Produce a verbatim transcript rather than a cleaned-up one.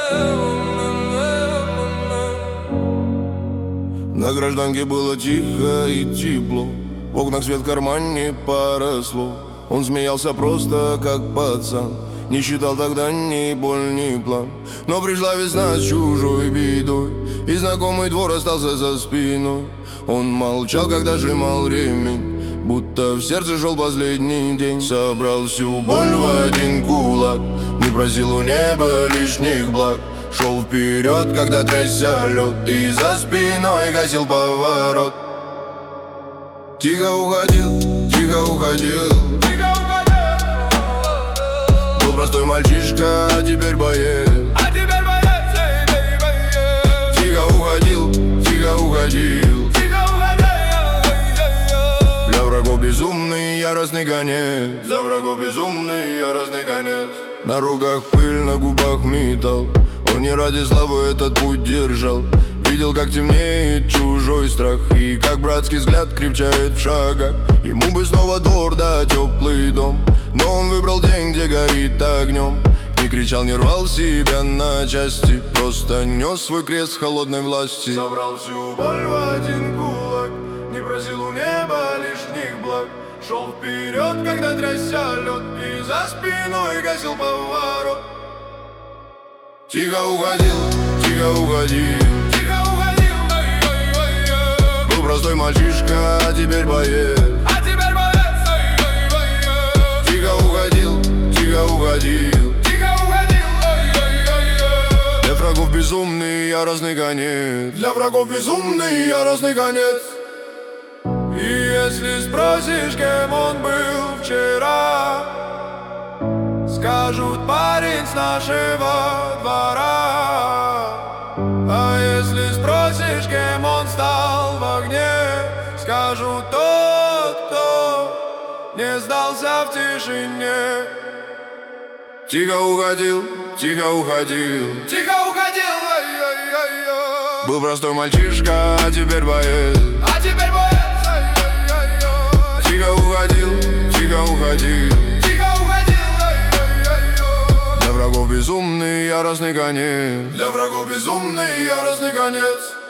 На гражданке было тихо и тепло, в окнах свет в кармане поросло. Он смеялся просто как пацан, не считал тогда ни боль, ни план. Но пришла весна с чужой бедой, и знакомый двор остался за спиной. Он молчал, когда сжимал ремень, будто в сердце шел последний день. Собрал всю боль в один кулак, не просил у неба лишних благ. Шел вперед, когда трясся лед, и за спиной гасил поворот. Тихо уходил, тихо уходил, Тихо уходил. был простой мальчишка, а теперь боец. А теперь боец, эй, эй, боец. Тихо уходил, тихо уходил, Тихо уходил, эй, эй, эй. для врагов безумный яростный конец. Для врагов безумный яростный конец. На руках пыль, на губах металл. Он не ради славы этот путь держал. Видел, как темнеет чужой страх, и как братский взгляд крепчает в шагах. Ему бы снова двор да теплый дом, но он выбрал день, где горит огнем. Не кричал, не рвал себя на части, просто нес свой крест в холодной власти. Собрал всю боль в один кулак, не просил у неба лишних благ. Шел вперед, когда трясся лед, и за спиной гасил поворот. Тихо уходил, тихо уходил, Тихо уходил, эй, эй, эй, эй. был простой мальчишка, а теперь боец. А теперь боец, эй, эй, эй, эй. Тихо уходил, тихо уходил, Тихо уходил, эй, эй, эй, эй. для врагов безумный яростный конец. Для врагов безумный яростный конец. И если спросишь, кем он был вчера, скажут: парень с нашего двора. А если спросишь, кем он стал в огне, скажут: тот, кто не сдался в тишине. Тихо уходил, тихо уходил, Тихо уходил, ай-яй-яй-яй. был простой мальчишка, а теперь боец. А теперь боец, ай-яй-яй-яй. Тихо уходил, тихо уходил, Тихо уходил, ай-яй-яй-яй. для врагов безумный яростный конец. Для врагов безумный яростный конец.